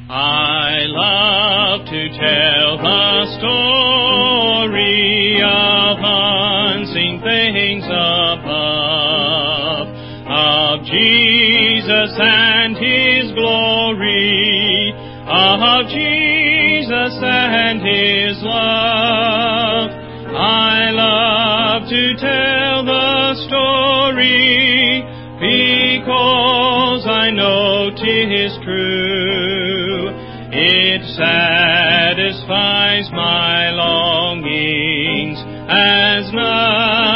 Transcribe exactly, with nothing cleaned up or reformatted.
I love to tell the story of unseen things above, of Jesus and His glory, of Jesus and His love. I love to tell the story, because I know 'tis true. It satisfies my longings as none